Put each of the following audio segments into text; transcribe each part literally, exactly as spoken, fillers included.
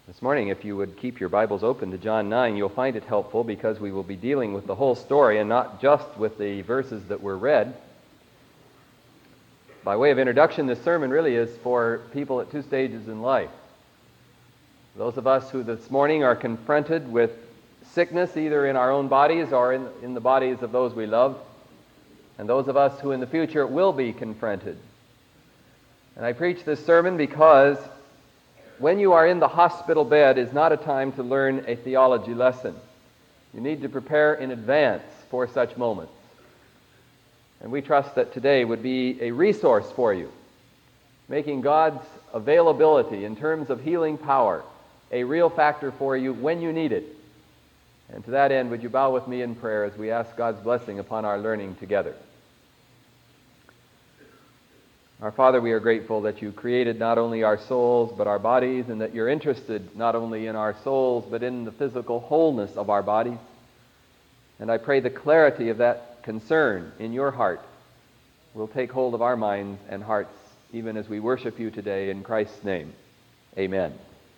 This morning, if you would keep your Bibles open to John nine, you'll find it helpful because we will be dealing with the whole story and not just with the verses that were read. By way of introduction, this sermon really is for people at two stages in life. Those of us who this morning are confronted with sickness either in our own bodies or in, in the bodies of those we love, and those of us who in the future will be confronted. And I preach this sermon because when you are in the hospital bed is not a time to learn a theology lesson. You need to prepare in advance for such moments. And we trust that today would be a resource for you, making God's availability in terms of healing power a real factor for you when you need it. And to that end, would you bow with me in prayer as we ask God's blessing upon our learning together. Our Father, we are grateful that you created not only our souls but our bodies, and that you're interested not only in our souls but in the physical wholeness of our bodies. And I pray the clarity of that concern in your heart will take hold of our minds and hearts even as we worship you today in Christ's name. Amen.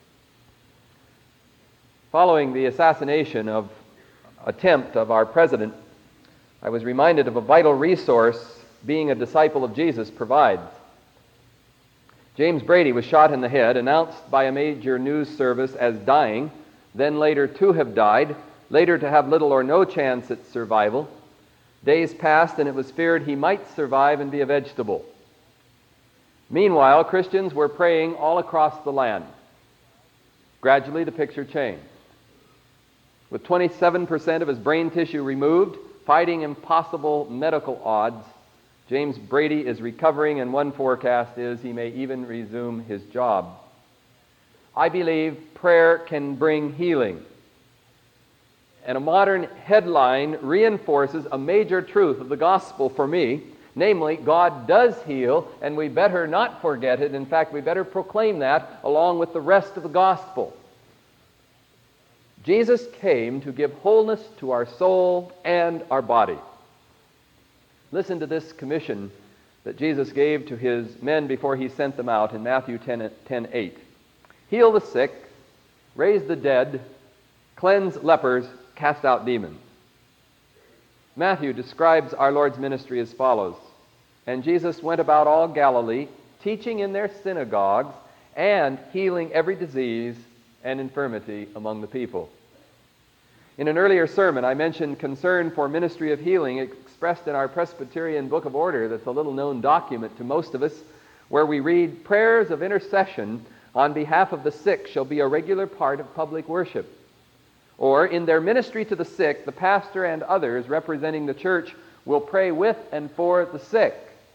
Following the assassination of attempt of our president, I was reminded of a vital resource being a disciple of Jesus provides. James Brady was shot in the head, announced by a major news service as dying, then later to have died, later to have little or no chance at survival. Days passed and it was feared he might survive and be a vegetable. Meanwhile, Christians were praying all across the land. Gradually, the picture changed. With twenty-seven percent of his brain tissue removed, fighting impossible medical odds, James Brady is recovering, and one forecast is he may even resume his job. I believe prayer can bring healing. And a modern headline reinforces a major truth of the gospel for me, namely, God does heal, and we better not forget it. In fact, we better proclaim that along with the rest of the gospel. Jesus came to give wholeness to our soul and our body. Listen to this commission that Jesus gave to his men before he sent them out in Matthew ten eight. Heal the sick, raise the dead, cleanse lepers, cast out demons. Matthew describes our Lord's ministry as follows. And Jesus went about all Galilee, teaching in their synagogues and healing every disease and infirmity among the people. In an earlier sermon, I mentioned concern for ministry of healing expressed in our Presbyterian Book of Order, that's a little-known document to most of us, where we read, prayers of intercession on behalf of the sick shall be a regular part of public worship. Or, in their ministry to the sick, the pastor and others representing the church will pray with and for the sick.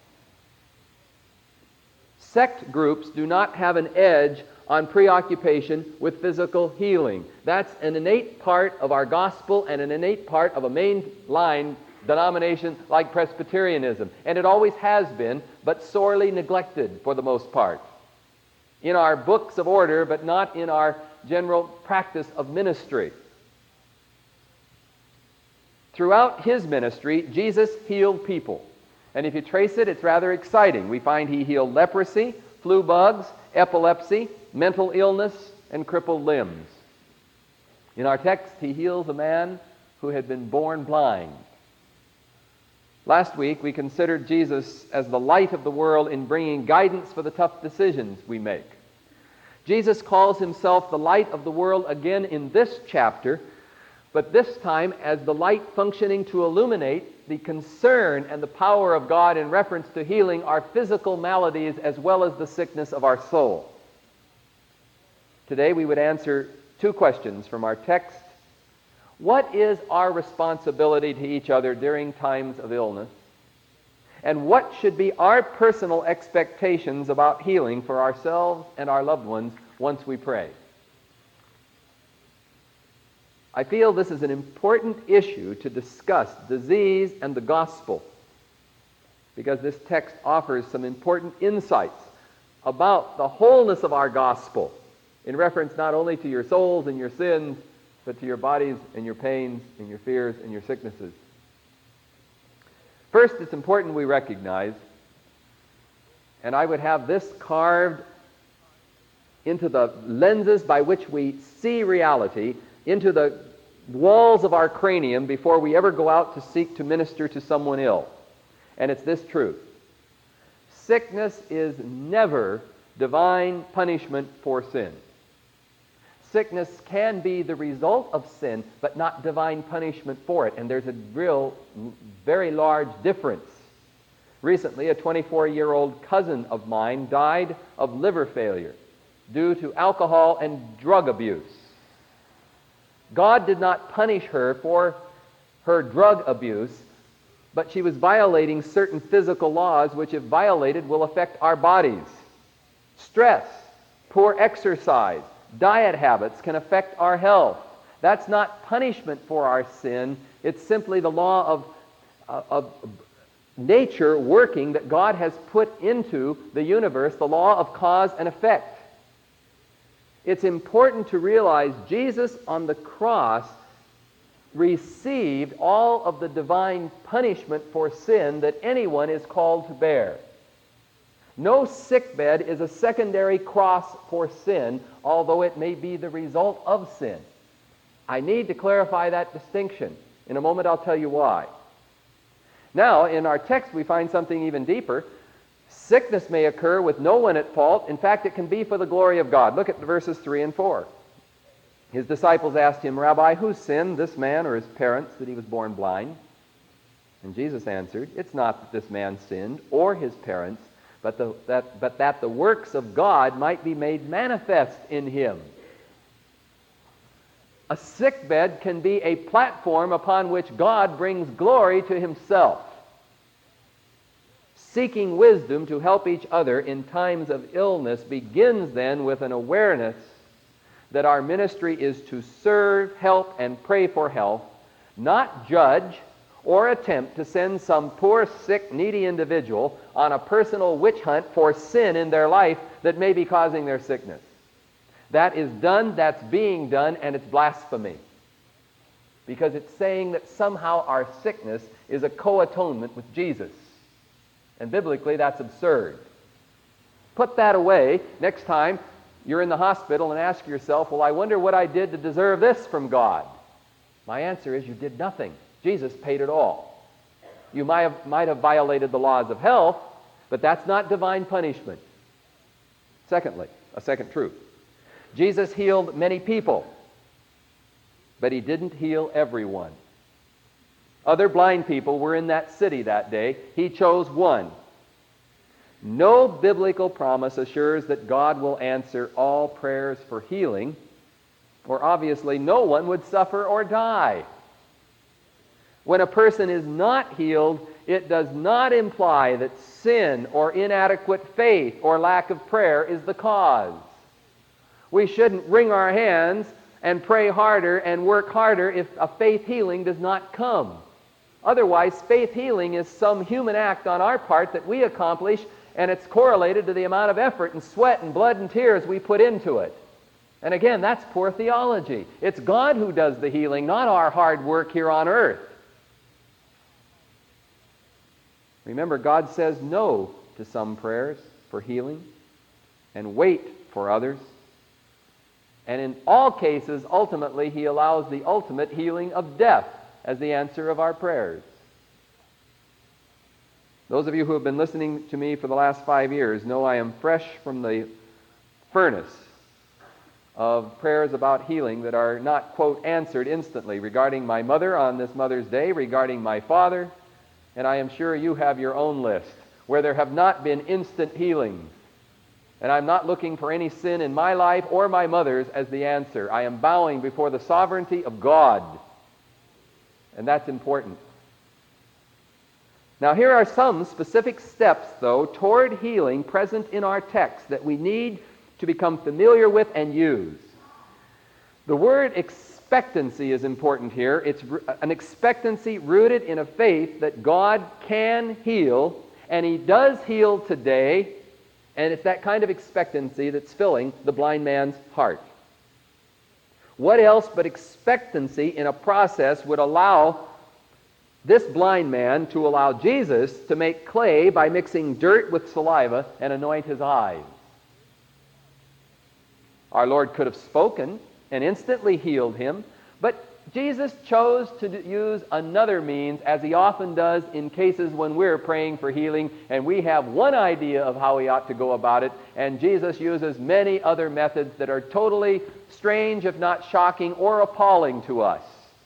Sect groups do not have an edge on preoccupation with physical healing. That's an innate part of our gospel and an innate part of a mainline denomination like Presbyterianism. And it always has been, but sorely neglected for the most part. In our books of order, but not in our general practice of ministry. Throughout his ministry, Jesus healed people. And if you trace it, it's rather exciting. We find he healed leprosy, flu bugs, epilepsy, mental illness, and crippled limbs. In our text, he heals a man who had been born blind. Last week, we considered Jesus as the light of the world in bringing guidance for the tough decisions we make. Jesus calls himself the light of the world again in this chapter, but this time as the light functioning to illuminate the concern and the power of God in reference to healing our physical maladies as well as the sickness of our soul. Today we would answer two questions from our text. What is our responsibility to each other during times of illness? And what should be our personal expectations about healing for ourselves and our loved ones once we pray? I feel this is an important issue to discuss, disease and the gospel, because this text offers some important insights about the wholeness of our gospel in reference not only to your souls and your sins, but to your bodies and your pains and your fears and your sicknesses. First, it's important we recognize, and I would have this carved into the lenses by which we see reality, into the walls of our cranium before we ever go out to seek to minister to someone ill. And it's this truth. Sickness is never divine punishment for sin. Sickness can be the result of sin, but not divine punishment for it. And there's a real, very large difference. Recently, a twenty-four-year-old cousin of mine died of liver failure due to alcohol and drug abuse. God did not punish her for her drug abuse, but she was violating certain physical laws which, if violated, will affect our bodies. Stress, poor exercise, diet habits can affect our health. That's not punishment for our sin. It's simply the law of, of, of nature working that God has put into the universe, the law of cause and effect. It's important to realize Jesus on the cross received all of the divine punishment for sin that anyone is called to bear. No sickbed is a secondary cross for sin, although it may be the result of sin. I need to clarify that distinction. In a moment I'll tell you why. Now, in our text we find something even deeper. Sickness may occur with no one at fault. In fact, it can be for the glory of God. Look at verses three and four. His disciples asked him, Rabbi, who sinned, this man or his parents, that he was born blind? And Jesus answered, it's not that this man sinned or his parents, but, the, that, but that the works of God might be made manifest in him. A sickbed can be a platform upon which God brings glory to himself. Seeking wisdom to help each other in times of illness begins then with an awareness that our ministry is to serve, help, and pray for health, not judge or attempt to send some poor, sick, needy individual on a personal witch hunt for sin in their life that may be causing their sickness. That is done, that's being done, and it's blasphemy. Because it's saying that somehow our sickness is a co-atonement with Jesus. And biblically, that's absurd. Put that away. Next time you're in the hospital and ask yourself, well, I wonder what I did to deserve this from God. My answer is you did nothing. Jesus paid it all. You might have, might have violated the laws of health, but that's not divine punishment. Secondly, a second truth. Jesus healed many people, but he didn't heal everyone. Other blind people were in that city that day. He chose one. No biblical promise assures that God will answer all prayers for healing, or obviously no one would suffer or die. When a person is not healed, it does not imply that sin or inadequate faith or lack of prayer is the cause. We shouldn't wring our hands and pray harder and work harder if a faith healing does not come. Otherwise, faith healing is some human act on our part that we accomplish, and it's correlated to the amount of effort and sweat and blood and tears we put into it. And again, that's poor theology. It's God who does the healing, not our hard work here on earth. Remember, God says no to some prayers for healing and wait for others. And in all cases, ultimately, he allows the ultimate healing of death as the answer of our prayers. Those of you who have been listening to me for the last five years know I am fresh from the furnace of prayers about healing that are not, quote, answered instantly, regarding my mother on this Mother's Day, regarding my father, and I am sure you have your own list, where there have not been instant healings. And I'm not looking for any sin in my life or my mother's as the answer. I am bowing before the sovereignty of God. And that's important. Now, here are some specific steps, though, toward healing present in our text that we need to become familiar with and use. The word expectancy is important here. It's an expectancy rooted in a faith that God can heal, and he does heal today, and it's that kind of expectancy that's filling the blind man's heart. What else but expectancy in a process would allow this blind man to allow Jesus to make clay by mixing dirt with saliva and anoint his eyes? Our Lord could have spoken and instantly healed him, but Jesus chose to use another means, as he often does in cases when we're praying for healing and we have one idea of how we ought to go about it, and Jesus uses many other methods that are totally strange, if not shocking or appalling to us.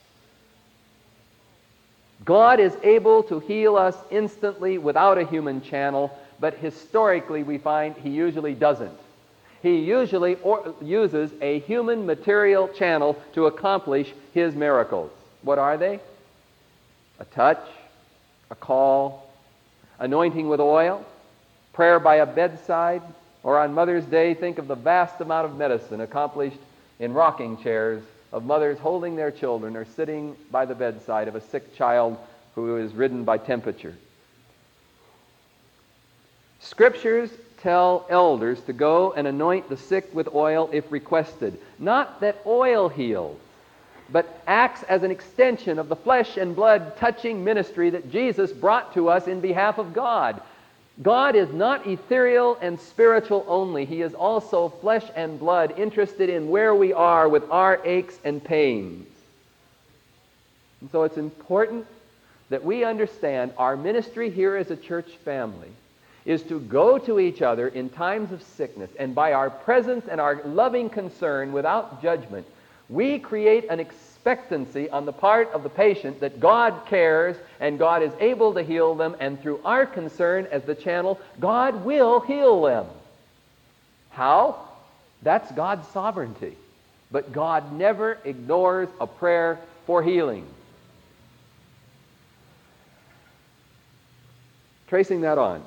God is able to heal us instantly without a human channel, but historically we find he usually doesn't. He usually or uses a human material channel to accomplish his miracles. What are they? A touch, a call, anointing with oil, prayer by a bedside, or on Mother's Day, think of the vast amount of medicine accomplished in rocking chairs of mothers holding their children or sitting by the bedside of a sick child who is ridden by temperature. Scriptures tell elders to go and anoint the sick with oil if requested. Not that oil heals, but acts as an extension of the flesh and blood touching ministry that Jesus brought to us in behalf of God. God is not ethereal and spiritual only. He is also flesh and blood, interested in where we are with our aches and pains. And so it's important that we understand our ministry here as a church family is to go to each other in times of sickness, and by our presence and our loving concern without judgment, we create an expectancy on the part of the patient that God cares and God is able to heal them, and through our concern as the channel, God will heal them. How? That's God's sovereignty. But God never ignores a prayer for healing. Tracing that on,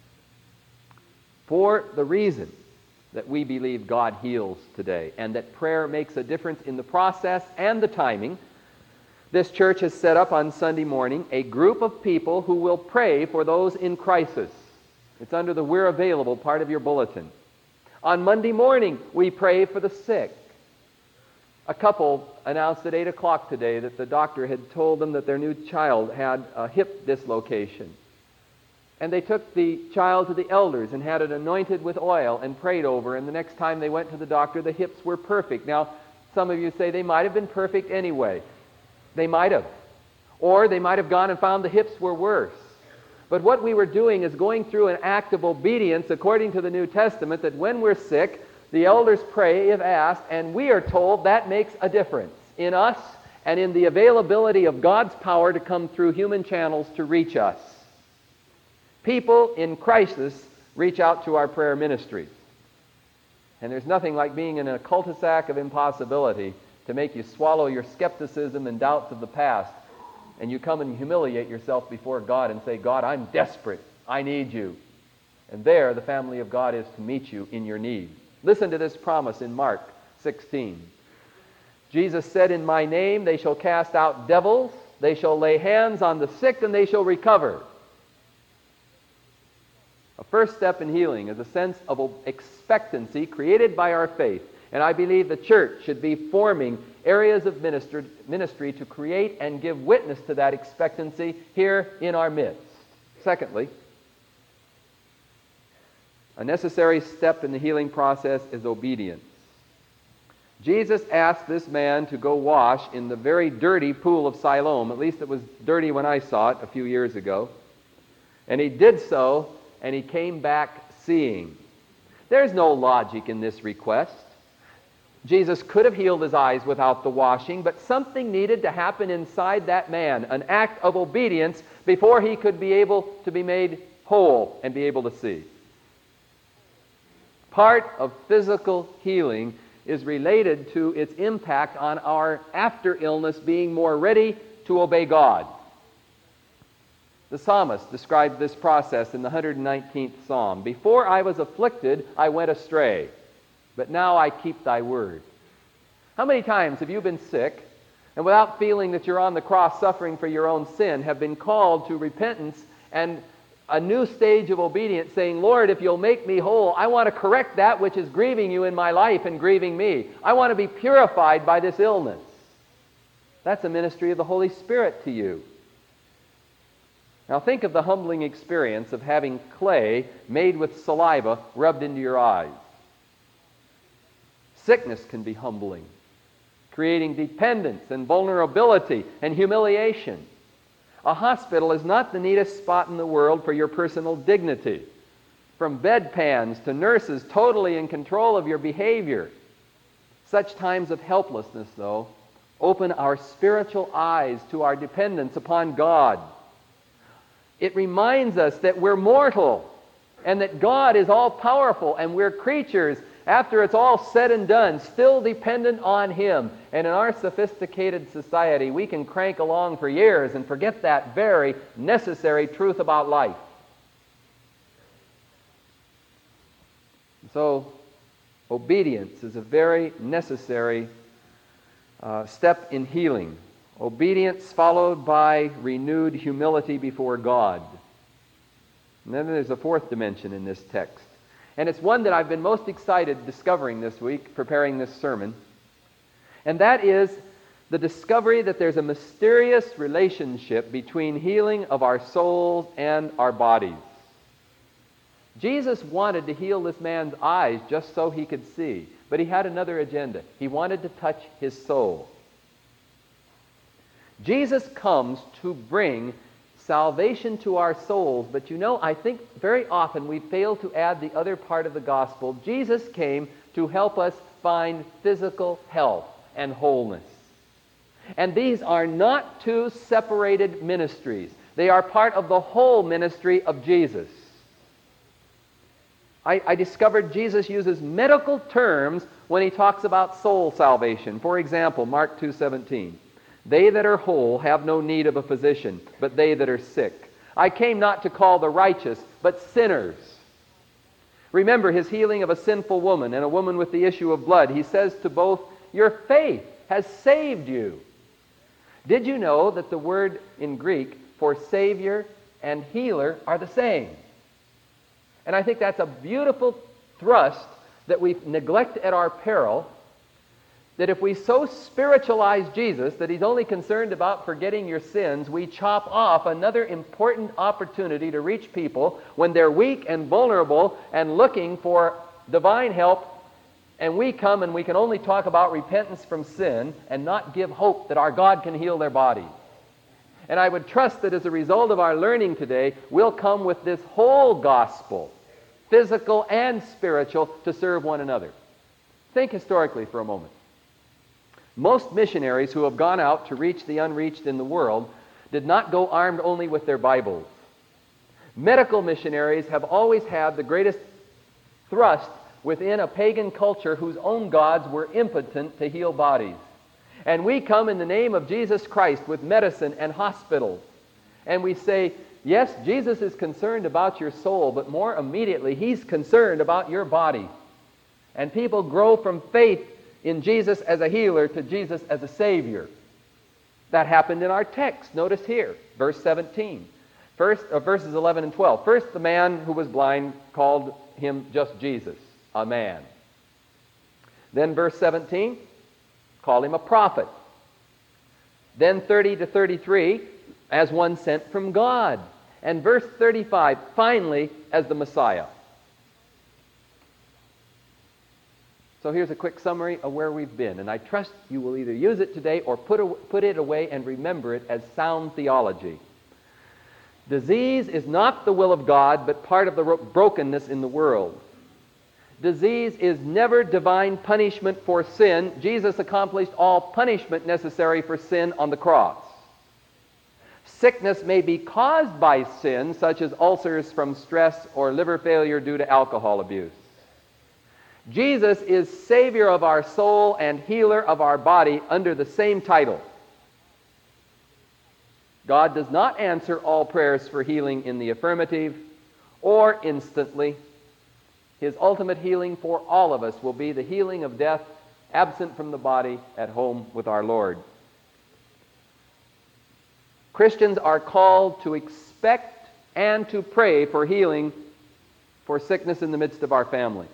for the reason that we believe God heals today and that prayer makes a difference in the process and the timing, this church has set up on Sunday morning a group of people who will pray for those in crisis. It's under the "We're Available" part of your bulletin. On Monday morning, we pray for the sick. A couple announced at eight o'clock today that the doctor had told them that their new child had a hip dislocation. And they took the child to the elders and had it anointed with oil and prayed over, and the next time they went to the doctor, the hips were perfect. Now, some of you say they might have been perfect anyway. They might have. Or they might have gone and found the hips were worse. But what we were doing is going through an act of obedience according to the New Testament, that when we're sick, the elders pray if asked, and we are told that makes a difference in us and in the availability of God's power to come through human channels to reach us. People in crisis reach out to our prayer ministries. And there's nothing like being in a cul-de-sac of impossibility to make you swallow your skepticism and doubts of the past, and you come and humiliate yourself before God and say, God, I'm desperate. I need you. And there, the family of God is to meet you in your need. Listen to this promise in Mark sixteen. Jesus said, in my name they shall cast out devils, they shall lay hands on the sick, and they shall recover. A first step in healing is a sense of expectancy created by our faith. And I believe the church should be forming areas of ministry, ministry to create and give witness to that expectancy here in our midst. Secondly, a necessary step in the healing process is obedience. Jesus asked this man to go wash in the very dirty pool of Siloam. At least it was dirty when I saw it a few years ago. And he did so, and he came back seeing. There's no logic in this request. Jesus could have healed his eyes without the washing, but something needed to happen inside that man, an act of obedience, before he could be able to be made whole and be able to see. Part of physical healing is related to its impact on our after illness being more ready to obey God. The psalmist described this process in the one hundred nineteenth Psalm. Before I was afflicted, I went astray, but now I keep thy word. How many times have you been sick, and without feeling that you're on the cross suffering for your own sin, have been called to repentance and a new stage of obedience, saying, Lord, if you'll make me whole, I want to correct that which is grieving you in my life and grieving me. I want to be purified by this illness. That's a ministry of the Holy Spirit to you. Now think of the humbling experience of having clay made with saliva rubbed into your eyes. Sickness can be humbling, creating dependence and vulnerability and humiliation. A hospital is not the neatest spot in the world for your personal dignity. From bedpans to nurses totally in control of your behavior. Such times of helplessness, though, open our spiritual eyes to our dependence upon God. It reminds us that we're mortal and that God is all-powerful and we're creatures, after it's all said and done, still dependent on Him. And in our sophisticated society, we can crank along for years and forget that very necessary truth about life. So, obedience is a very necessary uh, step in healing. Obedience followed by renewed humility before God. And then there's a fourth dimension in this text. And it's one that I've been most excited discovering this week, preparing this sermon. And that is the discovery that there's a mysterious relationship between healing of our souls and our bodies. Jesus wanted to heal this man's eyes just so he could see, but he had another agenda. He wanted to touch his soul. Jesus comes to bring salvation to our souls, but you know, I think very often we fail to add the other part of the gospel. Jesus came to help us find physical health and wholeness. And these are not two separated ministries. They are part of the whole ministry of Jesus. I, I discovered Jesus uses medical terms when he talks about soul salvation. For example, Mark two seventeen. They that are whole have no need of a physician, but they that are sick. I came not to call the righteous, but sinners. Remember his healing of a sinful woman and a woman with the issue of blood. He says to both, your faith has saved you. Did you know that the word in Greek for Savior and healer are the same? And I think that's a beautiful thrust that we neglect at our peril, that if we so spiritualize Jesus that he's only concerned about forgetting your sins, we chop off another important opportunity to reach people when they're weak and vulnerable and looking for divine help, and we come and we can only talk about repentance from sin and not give hope that our God can heal their body. And I would trust that as a result of our learning today, we'll come with this whole gospel, physical and spiritual, to serve one another. Think historically for a moment. Most missionaries who have gone out to reach the unreached in the world did not go armed only with their Bibles. Medical missionaries have always had the greatest thrust within a pagan culture whose own gods were impotent to heal bodies. And we come in the name of Jesus Christ with medicine and hospitals. And we say, yes, Jesus is concerned about your soul, but more immediately, he's concerned about your body. And people grow from faith in Jesus as a healer to Jesus as a Savior. That happened in our text. Notice here, verse seventeen. First, uh, verses eleven and twelve. First, the man who was blind called him just Jesus, a man. Then verse seventeen, called him a prophet. Then thirty to thirty-three, as one sent from God. And verse thirty-five, finally, as the Messiah. So here's a quick summary of where we've been, and I trust you will either use it today or put, a, put it away and remember it as sound theology. Disease is not the will of God, but part of the brokenness in the world. Disease is never divine punishment for sin. Jesus accomplished all punishment necessary for sin on the cross. Sickness may be caused by sin, such as ulcers from stress or liver failure due to alcohol abuse. Jesus is Savior of our soul and healer of our body under the same title. God does not answer all prayers for healing in the affirmative or instantly. His ultimate healing for all of us will be the healing of death, absent from the body, at home with our Lord. Christians are called to expect and to pray for healing for sickness in the midst of our family.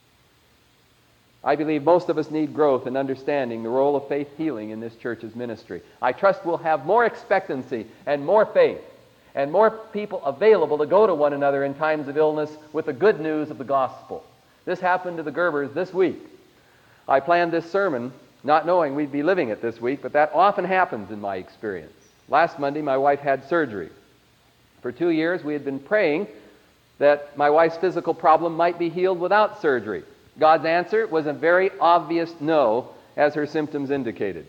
I believe most of us need growth in understanding the role of faith healing in this church's ministry. I trust we'll have more expectancy and more faith and more people available to go to one another in times of illness with the good news of the gospel. This happened to the Gerbers this week. I planned this sermon not knowing we'd be living it this week, but that often happens in my experience. Last Monday, my wife had surgery. For two years, we had been praying that my wife's physical problem might be healed without surgery. God's answer was a very obvious no, as her symptoms indicated.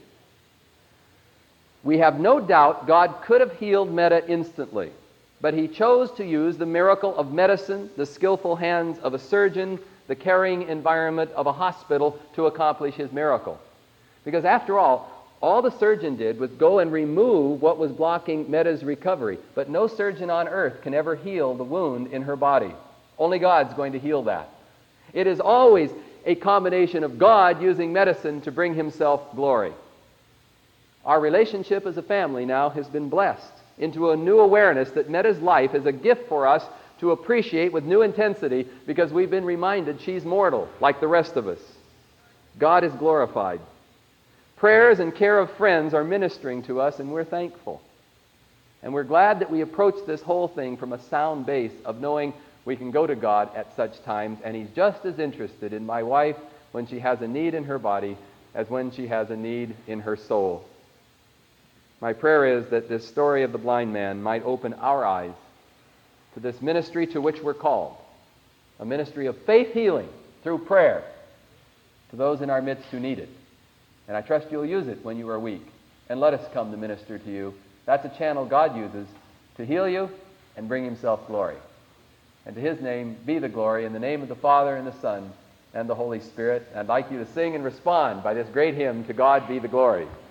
We have no doubt God could have healed Meta instantly, but he chose to use the miracle of medicine, the skillful hands of a surgeon, the caring environment of a hospital to accomplish his miracle. Because after all, all the surgeon did was go and remove what was blocking Meta's recovery. But no surgeon on earth can ever heal the wound in her body. Only God's going to heal that. It is always a combination of God using medicine to bring himself glory. Our relationship as a family now has been blessed into a new awareness that Meta's life is a gift for us to appreciate with new intensity because we've been reminded she's mortal like the rest of us. God is glorified. Prayers and care of friends are ministering to us, and we're thankful. And we're glad that we approach this whole thing from a sound base of knowing we can go to God at such times, and he's just as interested in my wife when she has a need in her body as when she has a need in her soul. My prayer is that this story of the blind man might open our eyes to this ministry to which we're called, a ministry of faith healing through prayer to those in our midst who need it. And I trust you'll use it when you are weak. And let us come to minister to you. That's a channel God uses to heal you and bring himself glory. And to his name be the glory, in the name of the Father and the Son and the Holy Spirit. And I'd like you to sing and respond by this great hymn, To God Be the Glory.